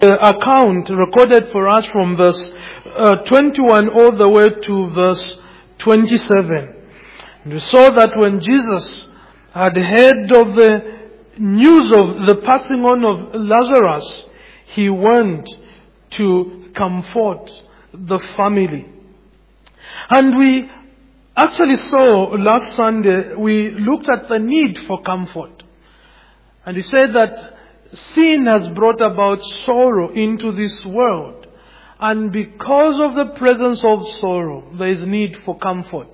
account recorded for us from verse 21 all the way to verse 27. And we saw that when Jesus had heard of the news of the passing on of Lazarus, he went to comfort the family. And we actually saw last Sunday, we looked at the need for comfort. And we said that sin has brought about sorrow into this world. And because of the presence of sorrow, there is need for comfort.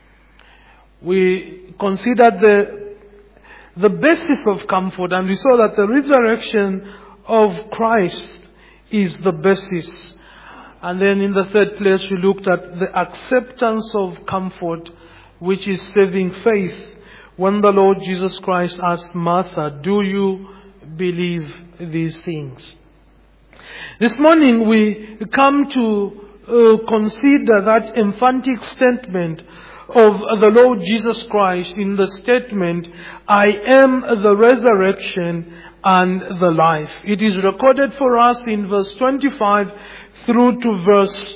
We considered the basis of comfort, and we saw that the resurrection of Christ is the basis. And then in the third place, we looked at the acceptance of comfort, which is saving faith. When the Lord Jesus Christ asked Martha, "Do you believe these things?" This morning we come to consider that emphatic statement of the Lord Jesus Christ in the statement, "I am the resurrection and the life." It is recorded for us in verse 25 through to verse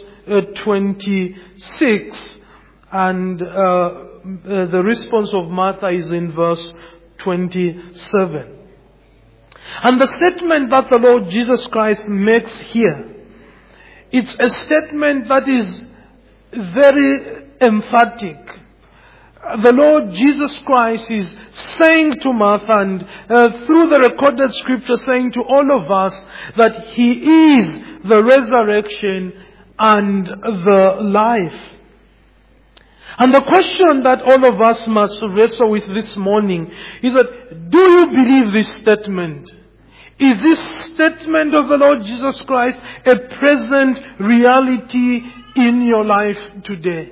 26, and the response of Martha is in verse 27. And the statement that the Lord Jesus Christ makes here, it's a statement that is very emphatic. The Lord Jesus Christ is saying to Martha, and through the recorded scripture saying to all of us, that He is the resurrection and the life. And the question that all of us must wrestle with this morning is that, do you believe this statement? Is this statement of the Lord Jesus Christ a present reality in your life today?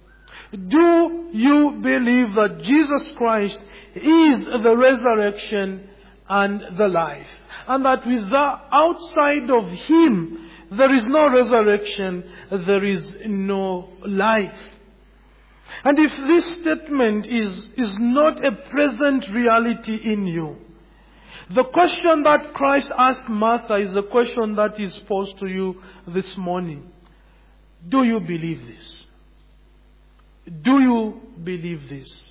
Do you believe that Jesus Christ is the resurrection and the life? And that outside of Him, there is no resurrection, there is no life. And if this statement is not a present reality in you, the question that Christ asked Martha is the question that is posed to you this morning. Do you believe this? Do you believe this?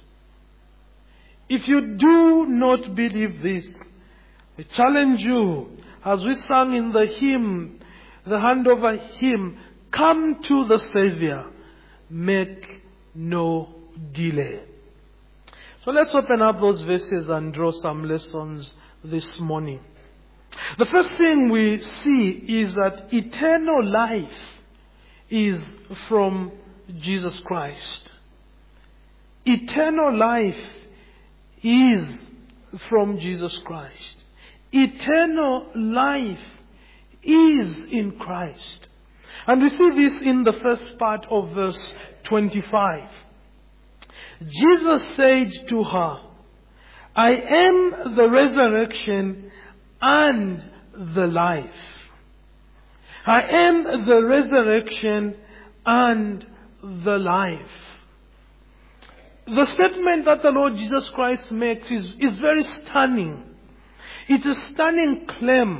If you do not believe this, I challenge you, as we sang in the hymn, the handover hymn, "Come to the Savior, make no delay." So let's open up those verses and draw some lessons this morning. The first thing we see is that eternal life is from Jesus Christ. Eternal life is from Jesus Christ. Eternal life is in Christ. And we see this in the first part of verse 25. Jesus said to her, "I am the resurrection and the life." I am the resurrection and the life. The statement that the Lord Jesus Christ makes is very stunning. It's a stunning claim.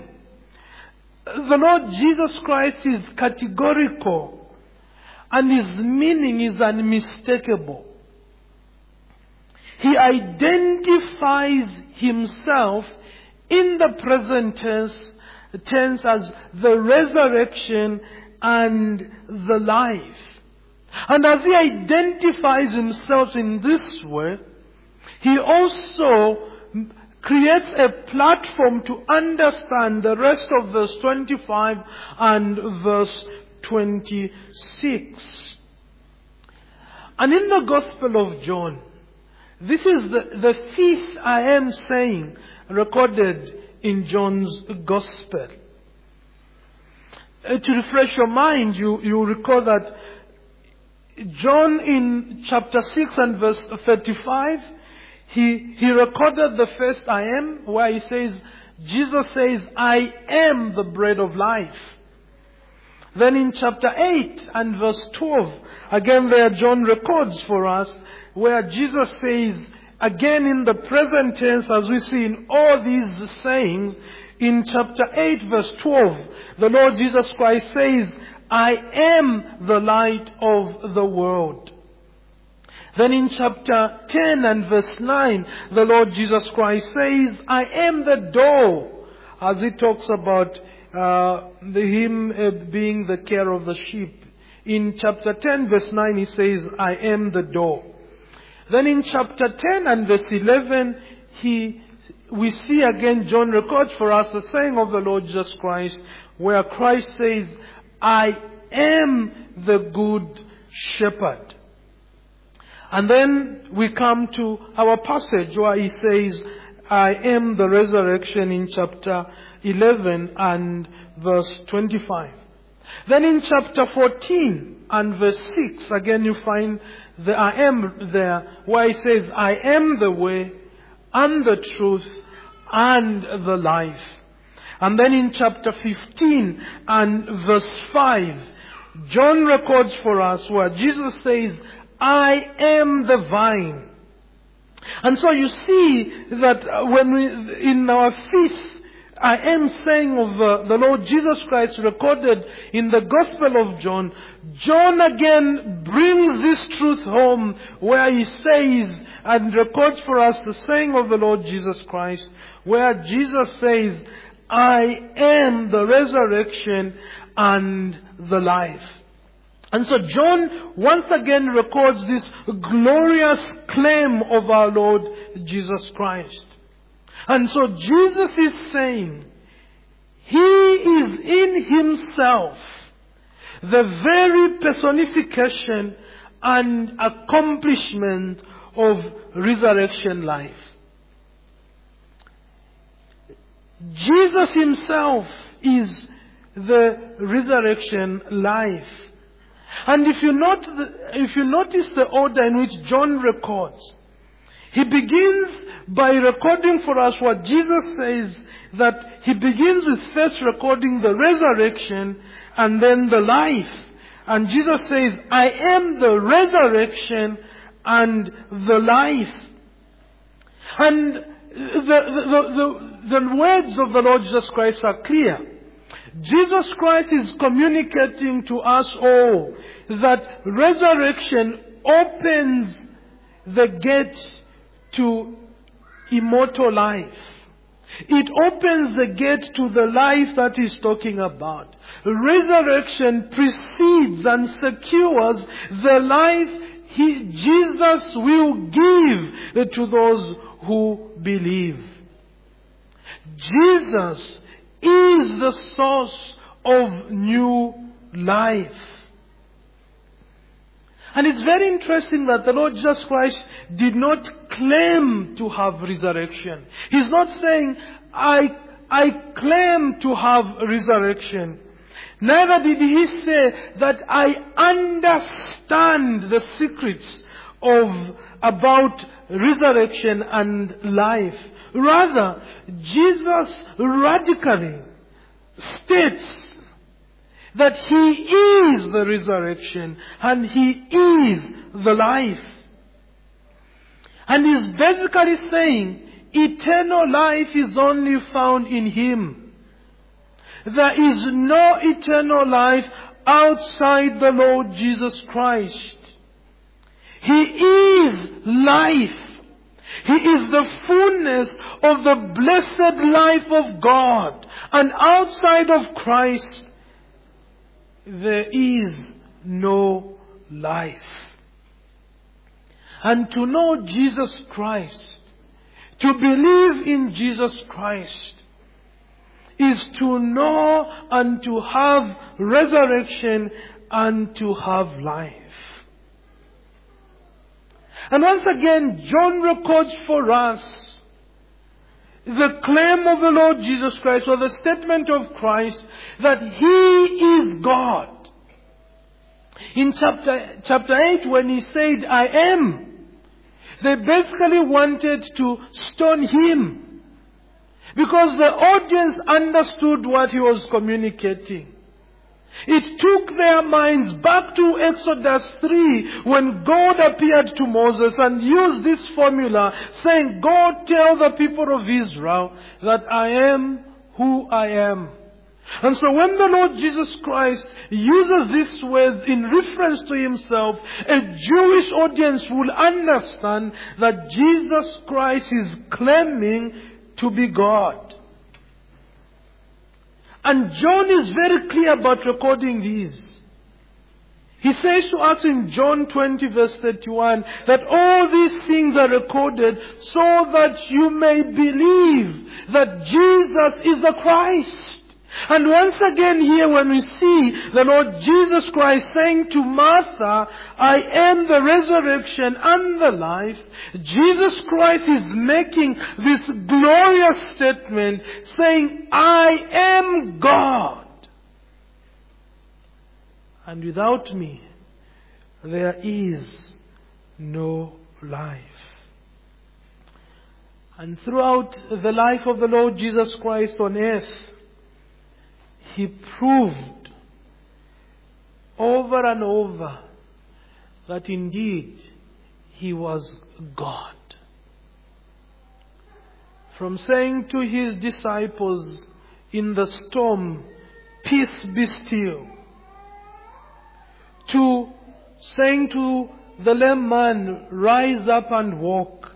The Lord Jesus Christ is categorical, and His meaning is unmistakable. He identifies Himself in the present tense as the resurrection and the life. And as He identifies Himself in this way, He also creates a platform to understand the rest of verse 25 and verse 26. And in the Gospel of John, this is the fifth "I am" saying recorded in John's Gospel. To refresh your mind, you recall that John in chapter 6 and verse 35, he recorded the first "I am," where he says, Jesus says, "I am the bread of life." Then in chapter 8 and verse 12, again there John records for us, where Jesus says, again in the present tense, as we see in all these sayings, In chapter 8 verse 12, the Lord Jesus Christ says, I am the light of the world. Then in chapter 10 and verse 9, the Lord Jesus Christ says, I am the door, as he talks about him being the care of the sheep. In chapter 10 verse 9 he says, I am the door. Then in chapter 10 and verse 11, we see again, John records for us the saying of the Lord Jesus Christ, where Christ says, I am the good shepherd. And then we come to our passage where he says, I am the resurrection in chapter 11 and verse 25. Then in chapter 14 and verse 6, again you find the I am there, where he says, I am the way and the truth and the life. And then in chapter 15 and verse 5, John records for us where Jesus says, I am the vine. And so you see that when we, in our fifth I am saying of the Lord Jesus Christ recorded in the Gospel of John, John again brings this truth home where he says and records for us the saying of the Lord Jesus Christ, where Jesus says, I am the resurrection and the life. And so John once again records this glorious claim of our Lord Jesus Christ. And so Jesus is saying, He is in Himself the very personification and accomplishment of resurrection life. Jesus Himself is the resurrection life. And if you notice the order in which John records, he begins by recording for us what Jesus says, that he begins with first recording the resurrection and then the life. And Jesus says, I am the resurrection and the life. And the words of the Lord Jesus Christ are clear. Jesus Christ is communicating to us all that resurrection opens the gate to immortal life. It opens the gate to the life that he's talking about. Resurrection precedes and secures the life Jesus will give to those who believe. Jesus is the source of new life. And it's very interesting that the Lord Jesus Christ did not claim to have resurrection. He's not saying, I claim to have resurrection. Neither did he say that I understand the secrets about resurrection and life. Rather, Jesus radically states that He is the resurrection and He is the life. And He's basically saying eternal life is only found in Him. There is no eternal life outside the Lord Jesus Christ. He is life. He is the fullness of the blessed life of God. And outside of Christ, there is no life. And to know Jesus Christ, to believe in Jesus Christ, is to know and to have resurrection and to have life. And once again, John records for us the claim of the Lord Jesus Christ, or the statement of Christ, that He is God. In chapter 8, when He said, I am, they basically wanted to stone Him, because the audience understood what He was communicating. It took their minds back to Exodus 3, when God appeared to Moses and used this formula, saying, "Go tell the people of Israel that I am who I am. And so when the Lord Jesus Christ uses these words in reference to himself, a Jewish audience will understand that Jesus Christ is claiming to be God. And John is very clear about recording these. He says to us in John 20 verse 31 that all these things are recorded so that you may believe that Jesus is the Christ. And once again here when we see the Lord Jesus Christ saying to Martha, I am the resurrection and the life, Jesus Christ is making this glorious statement saying, I am God. And without me, there is no life. And throughout the life of the Lord Jesus Christ on earth, He proved over and over that indeed He was God. From saying to His disciples in the storm, peace be still, to saying to the lame man, rise up and walk.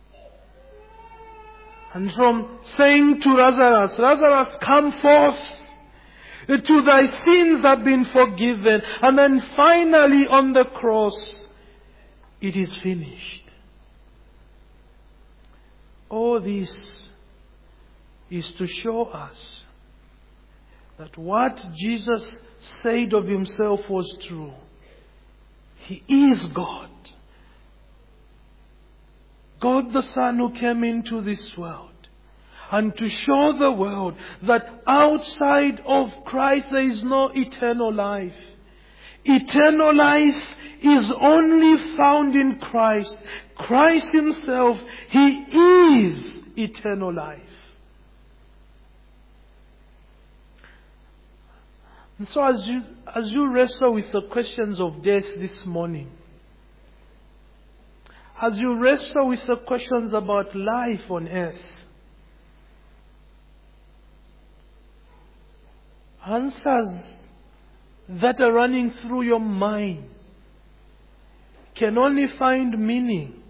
And from saying to Lazarus, Lazarus, come forth, to thy sins have been forgiven. And then finally on the cross, it is finished. All this is to show us that what Jesus said of Himself was true. He is God. God the Son who came into this world. And to show the world that outside of Christ there is no eternal life. Eternal life is only found in Christ. Christ Himself, He is eternal life. And so as you wrestle with the questions of death this morning, as you wrestle with the questions about life on earth, answers that are running through your mind can only find meaning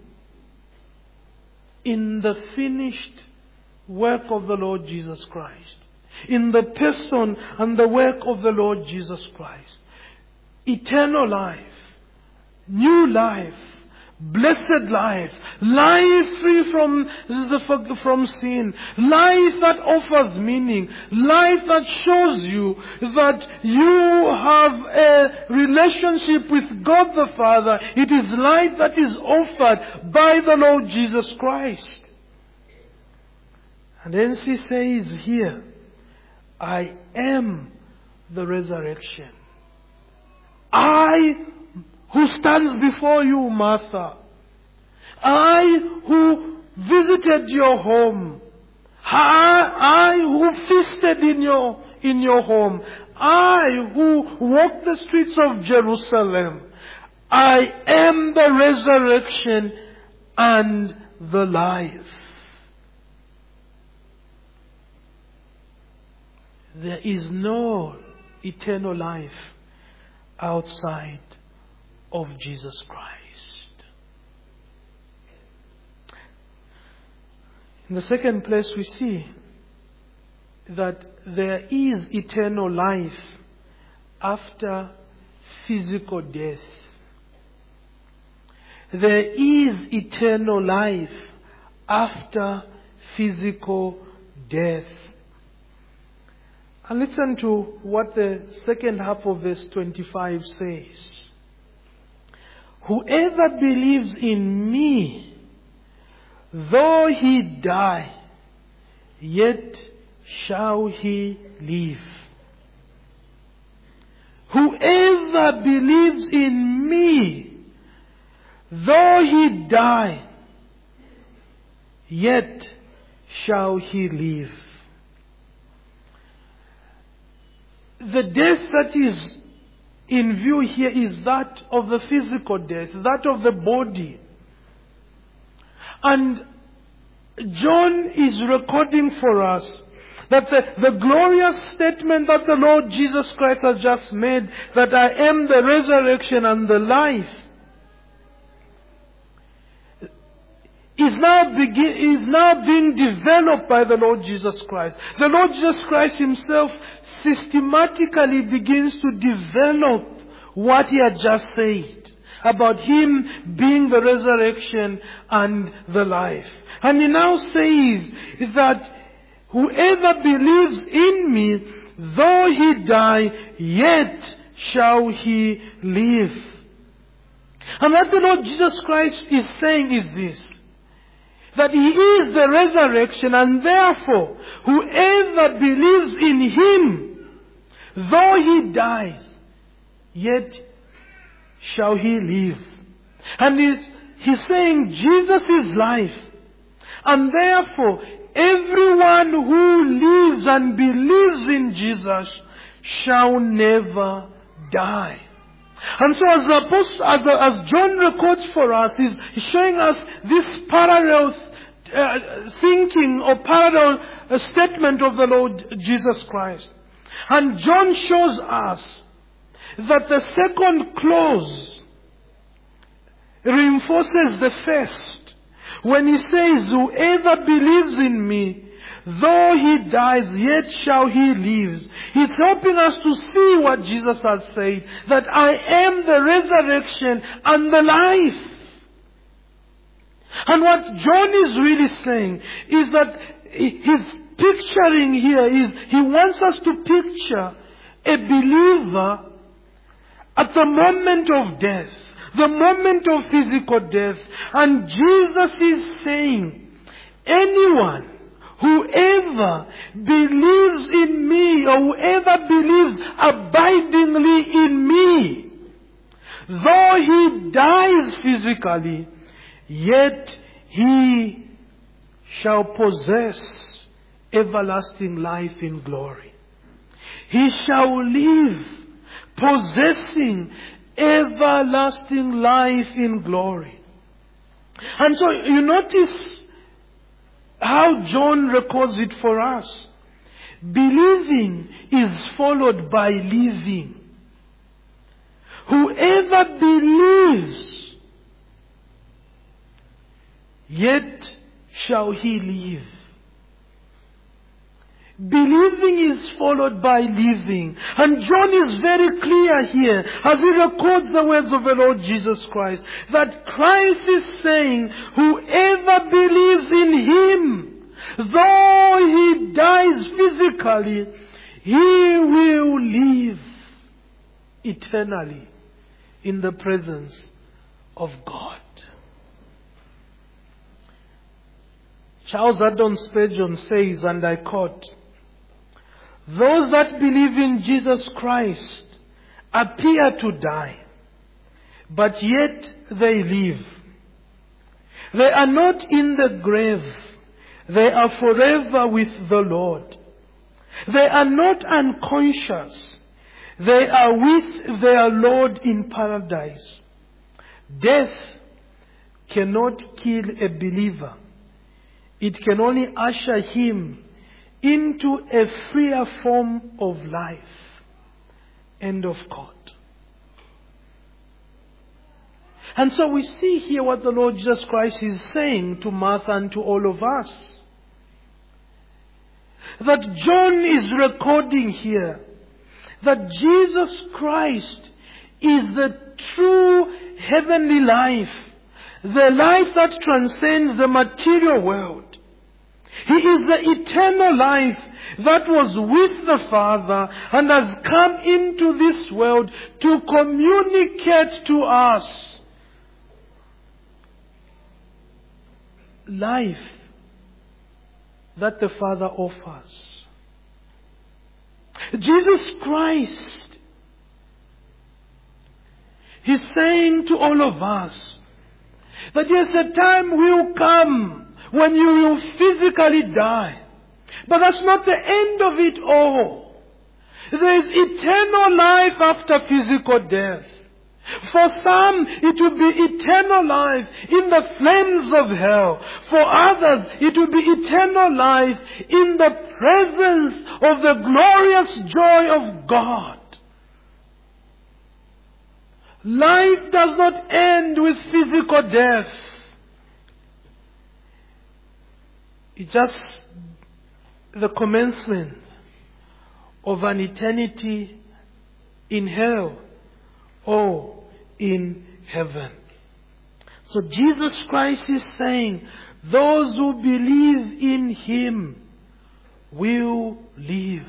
in the finished work of the Lord Jesus Christ, in the person and the work of the Lord Jesus Christ. Eternal life, new life, blessed life, life free from sin, life that offers meaning, life that shows you that you have a relationship with God the Father. It is life that is offered by the Lord Jesus Christ. And then He says here, I am the resurrection. I who stands before you, Martha. I who visited your home. I who feasted in your home. I who walked the streets of Jerusalem. I am the resurrection and the life. There is no eternal life outside of Jesus Christ. In the second place, we see that there is eternal life after physical death. There is eternal life after physical death. And listen to what the second half of verse 25 says. Whoever believes in me, though he die, yet shall he live. Whoever believes in me, though he die, yet shall he live. The death that is in view here is that of the physical death, that of the body. And John is recording for us That the glorious statement that the Lord Jesus Christ has just made, that I am the resurrection and the life, is now being developed by the Lord Jesus Christ. The Lord Jesus Christ Himself systematically begins to develop what He had just said about Him being the resurrection and the life. And He now says that whoever believes in me, though he die, yet shall he live. And what the Lord Jesus Christ is saying is this, that He is the resurrection, and therefore whoever believes in Him, though he dies, yet shall he live. And He's saying Jesus is life. And therefore, everyone who lives and believes in Jesus shall never die. And so as John records for us, he's showing us this parallel thinking or parallel statement of the Lord Jesus Christ. And John shows us that the second clause reinforces the first. When he says, whoever believes in me, though he dies, yet shall he live. He's helping us to see what Jesus has said, that I am the resurrection and the life. And what John is really saying is that he's picturing here is, he wants us to picture a believer at the moment of death, the moment of physical death. And Jesus is saying, anyone, whoever believes in me, or whoever believes abidingly in me, though he dies physically, yet he shall possess everlasting life in glory. He shall live possessing everlasting life in glory. And so you notice how John records it for us. Believing is followed by living. Whoever believes, yet shall he live. Believing is followed by living. And John is very clear here as he records the words of the Lord Jesus Christ, that Christ is saying, whoever believes in Him, though he dies physically, he will live eternally in the presence of God. Charles Haddon Spurgeon says, and I quote, those that believe in Jesus Christ appear to die, but yet they live. They are not in the grave. They are forever with the Lord. They are not unconscious. They are with their Lord in paradise. Death cannot kill a believer. It can only usher him into a freer form of life. End of quote. And so we see here what the Lord Jesus Christ is saying to Martha and to all of us. That John is recording here that Jesus Christ is the true heavenly life, the life that transcends the material world. He is the eternal life that was with the Father and has come into this world to communicate to us life that the Father offers. Jesus Christ, He's saying to all of us that yes, a time will come when you will physically die. But that's not the end of it all. There is eternal life after physical death. For some, it will be eternal life in the flames of hell. For others, it will be eternal life in the presence of the glorious joy of God. Life does not end with physical death. It's just the commencement of an eternity in hell or in heaven. So Jesus Christ is saying, those who believe in Him will live.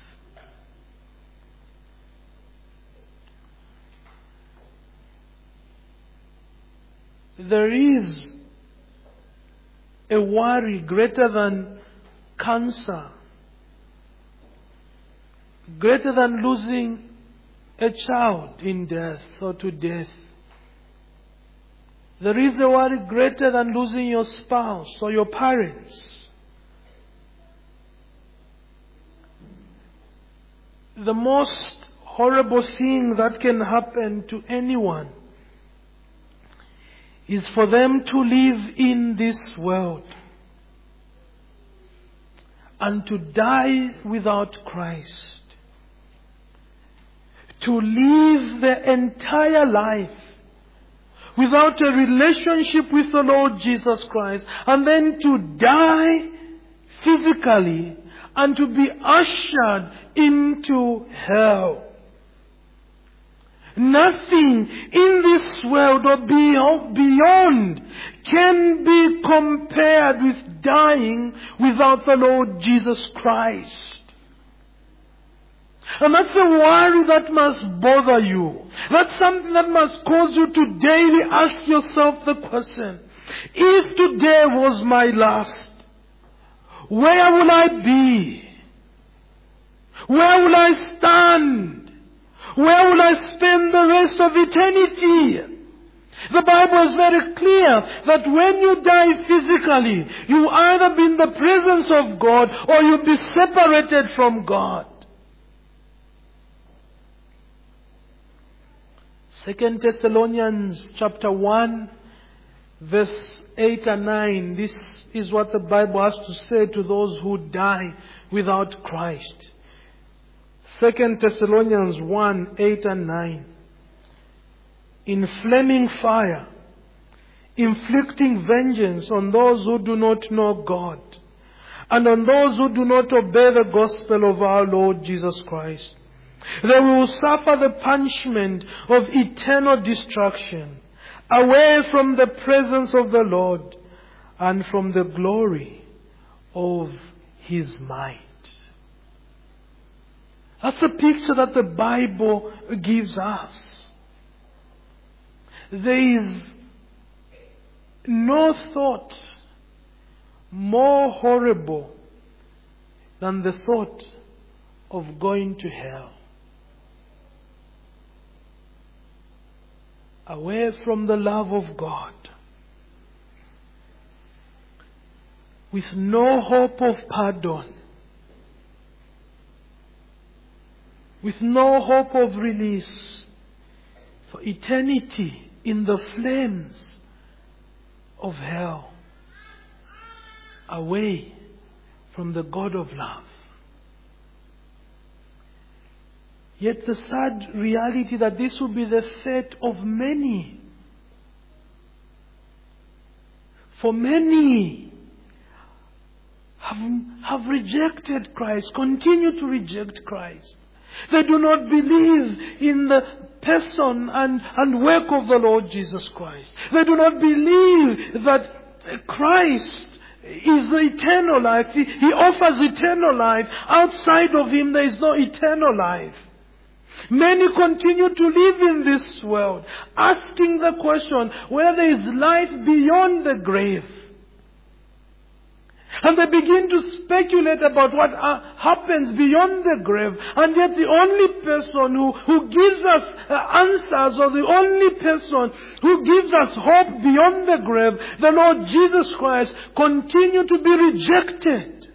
There is a worry greater than cancer, greater than losing a child in death or to death. There is a worry greater than losing your spouse or your parents. The most horrible thing that can happen to anyone is for them to live in this world and to die without Christ. To live the entire life without a relationship with the Lord Jesus Christ, and then to die physically and to be ushered into hell. Nothing in this world or beyond can be compared with dying without the Lord Jesus Christ. And that's a worry that must bother you. That's something that must cause you to daily ask yourself the question, if today was my last, where will I be? Where will I stand? Where will I spend the rest of eternity? The Bible is very clear that when you die physically, you either be in the presence of God or you'll be separated from God. 2 Thessalonians chapter 1, verse 8 and 9. This is what the Bible has to say to those who die without Christ. 2 Thessalonians 1, 8 and 9. In flaming fire, inflicting vengeance on those who do not know God, and on those who do not obey the gospel of our Lord Jesus Christ. They will suffer the punishment of eternal destruction, away from the presence of the Lord and from the glory of His might. That's a picture that the Bible gives us. There is no thought more horrible than the thought of going to hell. Away from the love of God, with no hope of pardon, with no hope of release, for eternity in the flames of hell, away from the God of love. Yet the sad reality that this will be the fate of many. For many have rejected Christ, continue to reject Christ. They do not believe in the person and work of the Lord Jesus Christ. They do not believe that Christ is the eternal life. He offers eternal life. Outside of Him there is no eternal life. Many continue to live in this world, asking the question whether there is life beyond the grave. And they begin to speculate about what happens beyond the grave. And yet the only person who gives us answers, or the only person who gives us hope beyond the grave, the Lord Jesus Christ, continue to be rejected.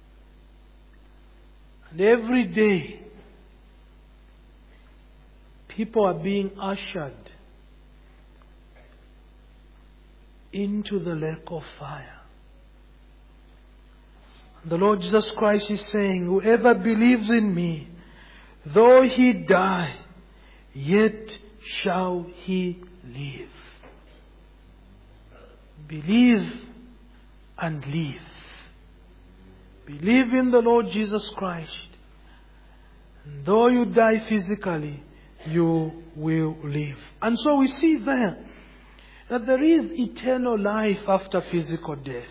And every day, people are being ushered into the lake of fire. The Lord Jesus Christ is saying, whoever believes in me, though he die, yet shall he live. Believe and live. Believe in the Lord Jesus Christ. And though you die physically, you will live. And so we see there that there is eternal life after physical death.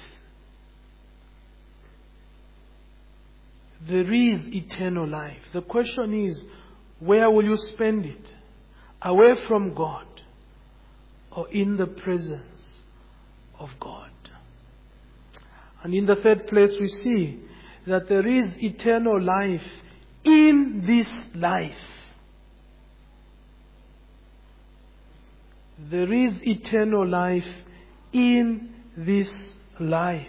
There is eternal life. The question is, where will you spend it? Away from God or in the presence of God? And in the third place we see that there is eternal life in this life. There is eternal life in this life.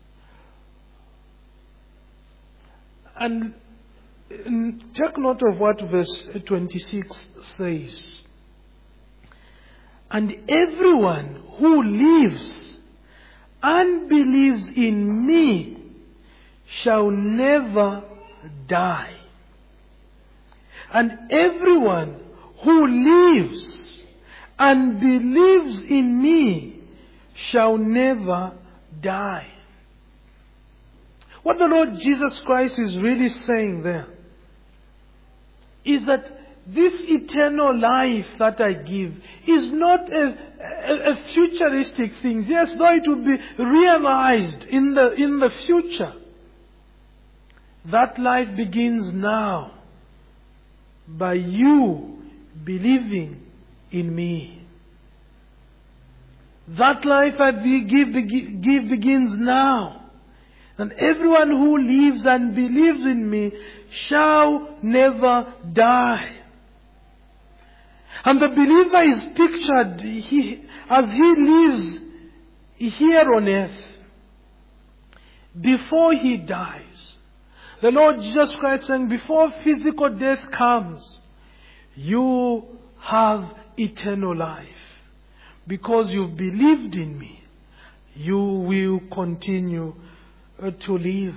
And take note of what verse 26 says. And everyone who lives and believes in me shall never die. And everyone who lives and believes in me shall never die. What the Lord Jesus Christ is really saying there is that this eternal life that I give is not a futuristic thing. Yes, though it will be realized in the future. That life begins now by you believing in me. That life I give begins now. And everyone who lives and believes in me shall never die. And the believer is pictured as he lives here on earth. Before he dies, the Lord Jesus Christ saying, before physical death comes, you have eternal life. Because you've believed in me, you will continue to live.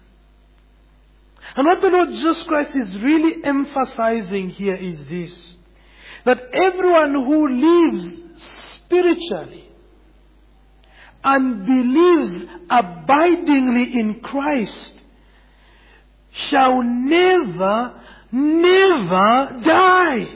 And what the Lord Jesus Christ is really emphasizing here is this: that everyone who lives spiritually and believes abidingly in Christ shall never, never die.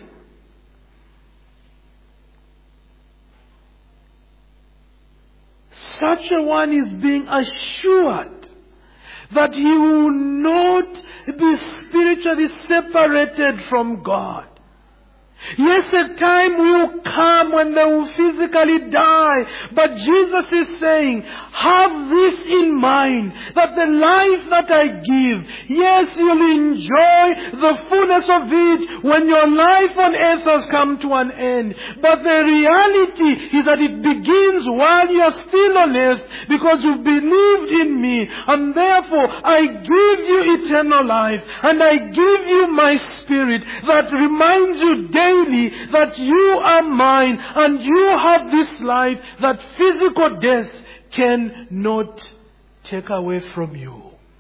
Such a one is being assured that he will not be spiritually separated from God. Yes, a time will come when they will physically die. But Jesus is saying, have this in mind, that the life that I give, yes, you'll enjoy the fullness of it when your life on earth has come to an end. But the reality is that it begins while you're still on earth, because you've believed in me. And therefore, I give you eternal life. And I give you my Spirit that reminds you daily that you are mine and you have this life that physical death cannot take away from you.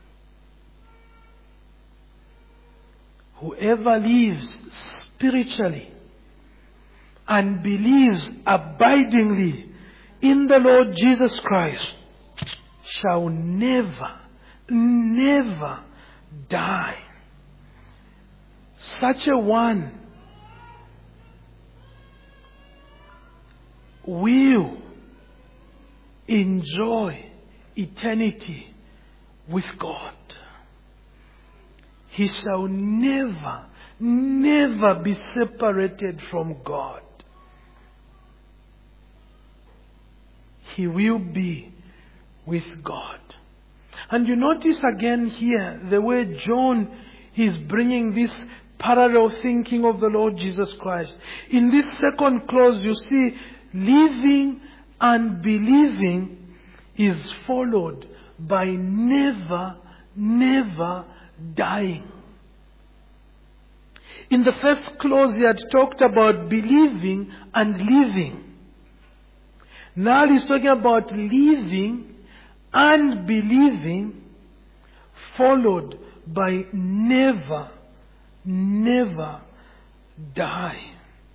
Whoever lives spiritually and believes abidingly in the Lord Jesus Christ shall never, never die. Such a one will enjoy eternity with God. He shall never, never be separated from God. He will be with God. And you notice again here the way John is bringing this parallel thinking of the Lord Jesus Christ. In this second clause, you see, living and believing is followed by never, never dying. In the first clause, he had talked about believing and living. Now he's talking about living and believing, followed by never, never die.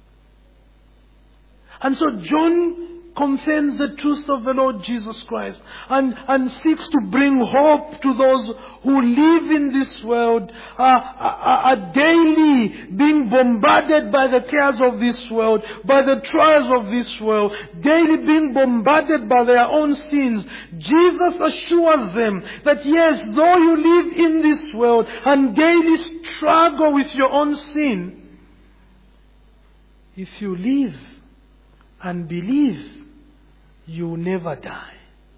And so John confirms the truth of the Lord Jesus Christ and seeks to bring hope to those who live in this world, are daily being bombarded by the cares of this world, by the trials of this world, daily being bombarded by their own sins. Jesus assures them that yes, though you live in this world and daily struggle with your own sin, if you live and believe, you will never die.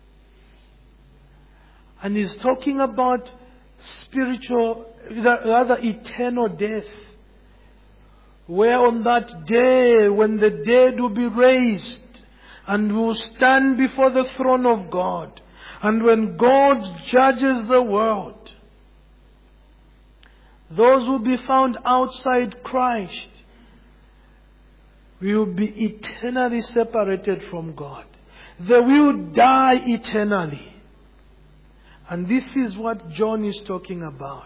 And he's talking about spiritual, rather eternal death, where on that day when the dead will be raised and will stand before the throne of God, and when God judges the world, those who will be found outside Christ will be eternally separated from God. They will die eternally. And this is what John is talking about.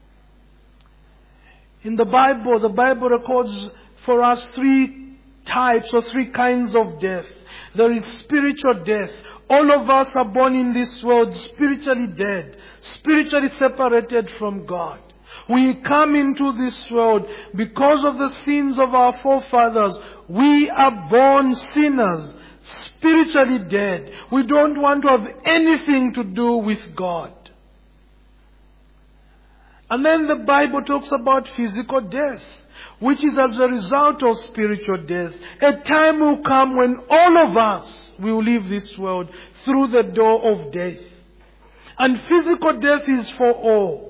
In the Bible records for us three types or three kinds of death. There is spiritual death. All of us are born in this world spiritually dead, spiritually separated from God. We come into this world because of the sins of our forefathers. We are born sinners, spiritually dead. We don't want to have anything to do with God. And then the Bible talks about physical death, which is as a result of spiritual death. A time will come when all of us will leave this world through the door of death. And physical death is for all.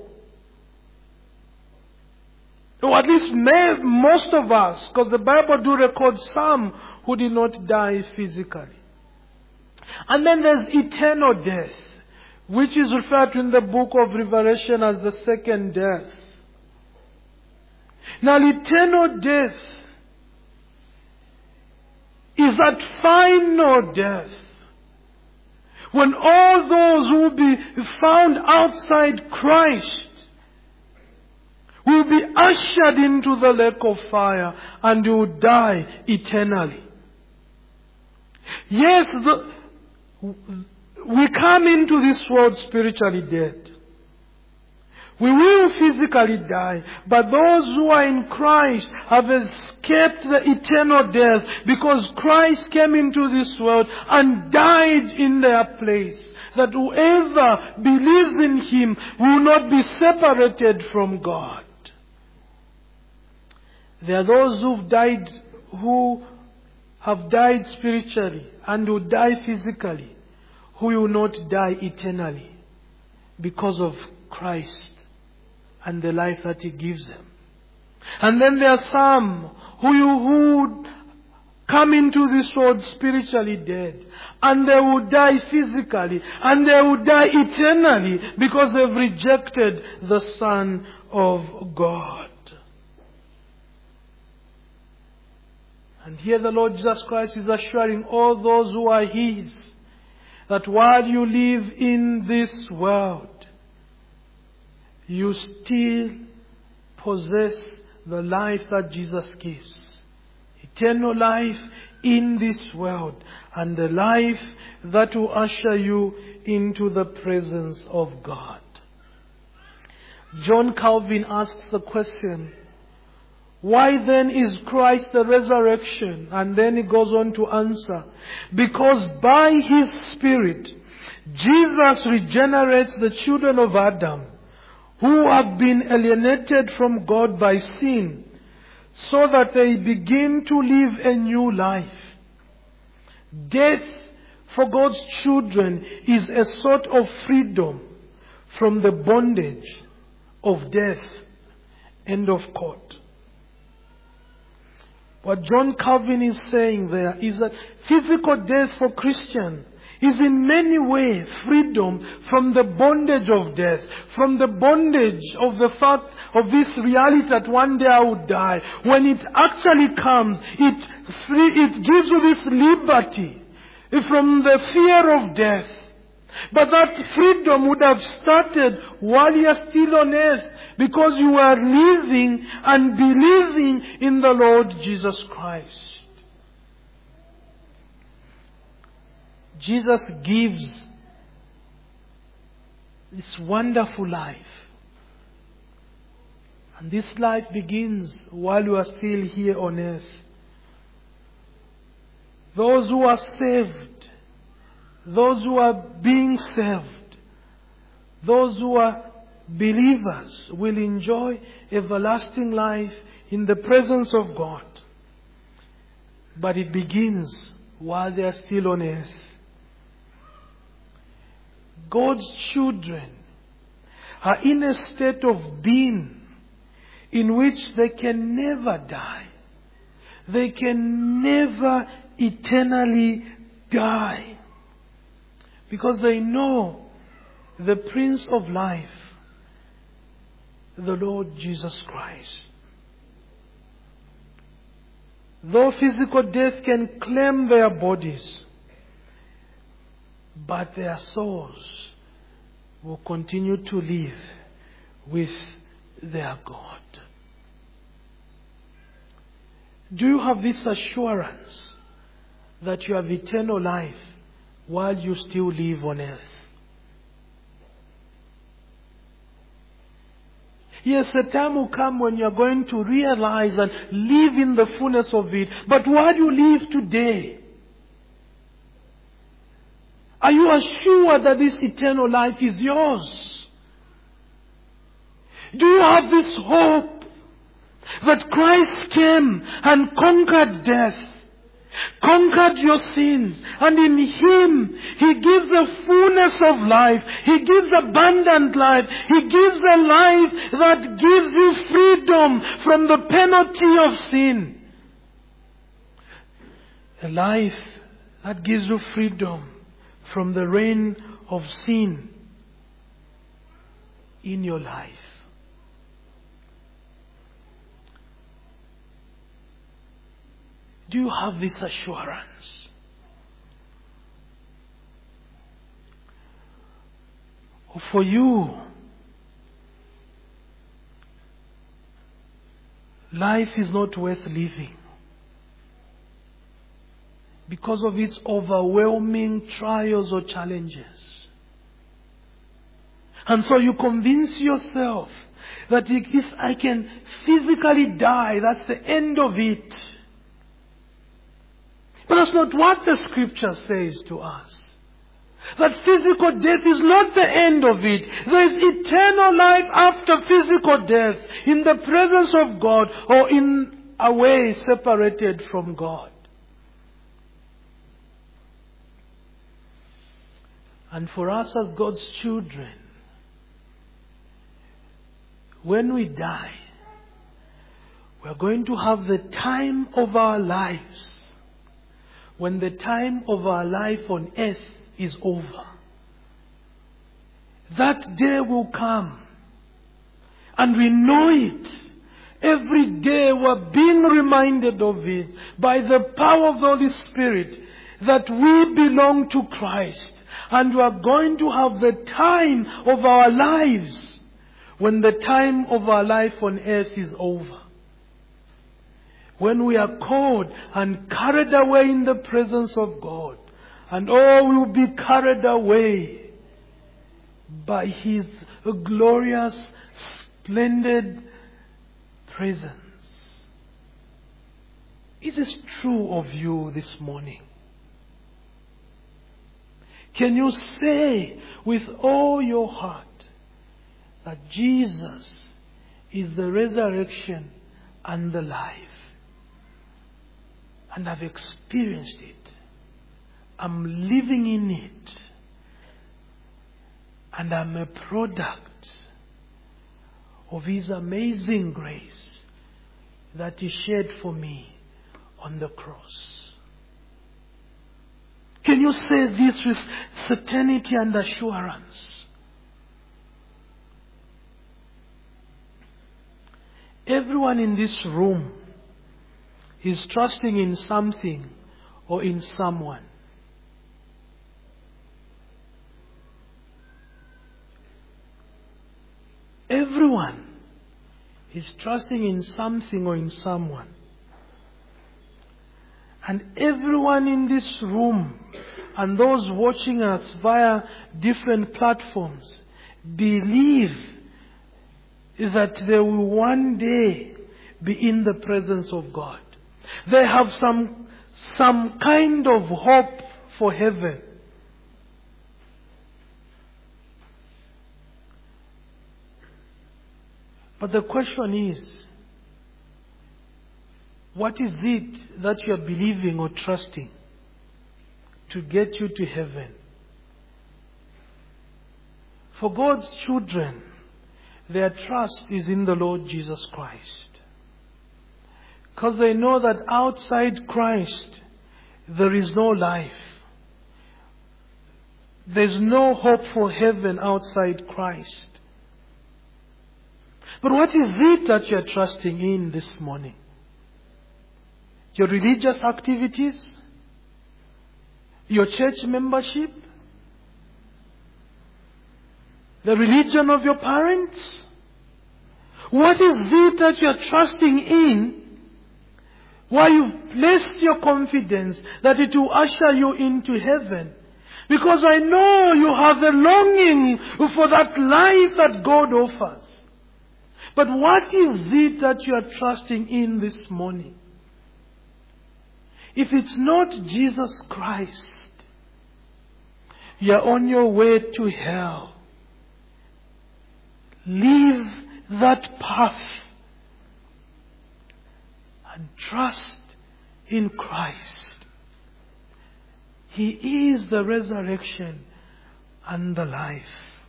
Or at least most of us, because the Bible do record some who did not die physically. And then there's eternal death, which is referred to in the book of Revelation as the second death. Now, eternal death is that final death, when all those who will be found outside Christ will be ushered into the lake of fire and will die eternally. Yes, we come into this world spiritually dead. We will physically die, but those who are in Christ have escaped the eternal death because Christ came into this world and died in their place. That whoever believes in Him will not be separated from God. There are those who have died spiritually and who die physically, who will not die eternally because of Christ and the life that He gives them. And then there are some who come into this world spiritually dead, and they will die physically, and they will die eternally because they've rejected the Son of God. And here the Lord Jesus Christ is assuring all those who are His that while you live in this world, you still possess the life that Jesus gives. Eternal life in this world, and the life that will usher you into the presence of God. John Calvin asks the question, why then is Christ the resurrection? And then he goes on to answer, because by His Spirit, Jesus regenerates the children of Adam, who have been alienated from God by sin, so that they begin to live a new life. Death for God's children is a sort of freedom from the bondage of death. End of quote. What John Calvin is saying there is that physical death for Christian is in many ways freedom from the bondage of death, from the bondage of the fact of this reality that one day I would die. When it actually comes, it gives you this liberty from the fear of death. But that freedom would have started while you are still on earth, because you are living and believing in the Lord Jesus Christ. Jesus gives this wonderful life. And this life begins while you are still here on earth. Those who are saved, those who are being saved, those who are believers will enjoy everlasting life in the presence of God. But it begins while they are still on earth. God's children are in a state of being in which they can never die. They can never eternally die. Because they know the Prince of Life, the Lord Jesus Christ. Though physical death can claim their bodies, but their souls will continue to live with their God. Do you have this assurance that you have eternal life while you still live on earth? Yes, a time will come when you are going to realize and live in the fullness of it. But while you live today, are you assured that this eternal life is yours? Do you have this hope that Christ came and conquered death, conquered your sins, and in Him He gives the fullness of life. He gives abundant life. He gives a life that gives you freedom from the penalty of sin. A life that gives you freedom from the reign of sin in your life. Do you have this assurance? Or for you, life is not worth living because of its overwhelming trials or challenges. And so you convince yourself that if I can physically die, that's the end of it. But that's not what the Scripture says to us. That physical death is not the end of it. There is eternal life after physical death in the presence of God, or in a way separated from God. And for us as God's children, when we die, we are going to have the time of our lives when the time of our life on earth is over. That day will come, and we know it. Every day we're being reminded of it by the power of the Holy Spirit that we belong to Christ, and we are going to have the time of our lives when the time of our life on earth is over. When we are called and carried away in the presence of God, and we will be carried away by His glorious, splendid presence. Is this true of you this morning? Can you say with all your heart that Jesus is the resurrection and the life? And I've experienced it. I'm living in it. And I'm a product of His amazing grace that He shed for me on the cross. Can you say this with certainty and assurance? Everyone in this room is trusting in something or in someone. Everyone is trusting in something or in someone. And everyone in this room and those watching us via different platforms believe that they will one day be in the presence of God. They have some kind of hope for heaven. But the question is, what is it that you are believing or trusting to get you to heaven? For God's children, their trust is in the Lord Jesus Christ. Because they know that outside Christ, there is no life. There's no hope for heaven outside Christ. But what is it that you're trusting in this morning? Your religious activities? Your church membership? The religion of your parents? What is it that you're trusting in while you've placed your confidence that it will usher you into heaven? Because I know you have a longing for that life that God offers. But what is it that you are trusting in this morning? If it's not Jesus Christ, you're on your way to hell. Leave that path and trust in Christ. He is the resurrection and the life.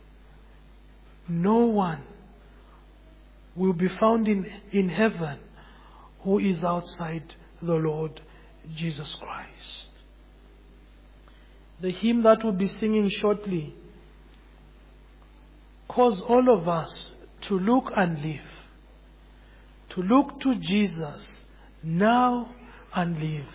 No one will be found in heaven who is outside the Lord Jesus Christ. The hymn that we'll be singing shortly calls all of us to look and live. To look to Jesus now and live.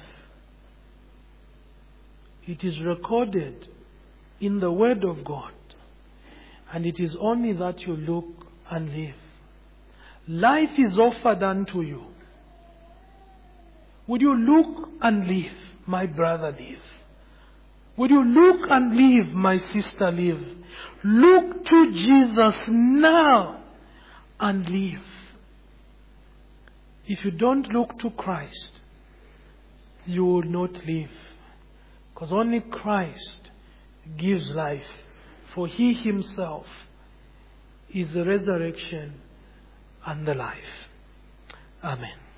It is recorded in the Word of God. And it is only that you look and live. Life is offered unto you. Would you look and live, my brother, live? Would you look and live, my sister, live? Look to Jesus now and live. If you don't look to Christ, you will not live. Because only Christ gives life. For He Himself is the resurrection and the life. Amen.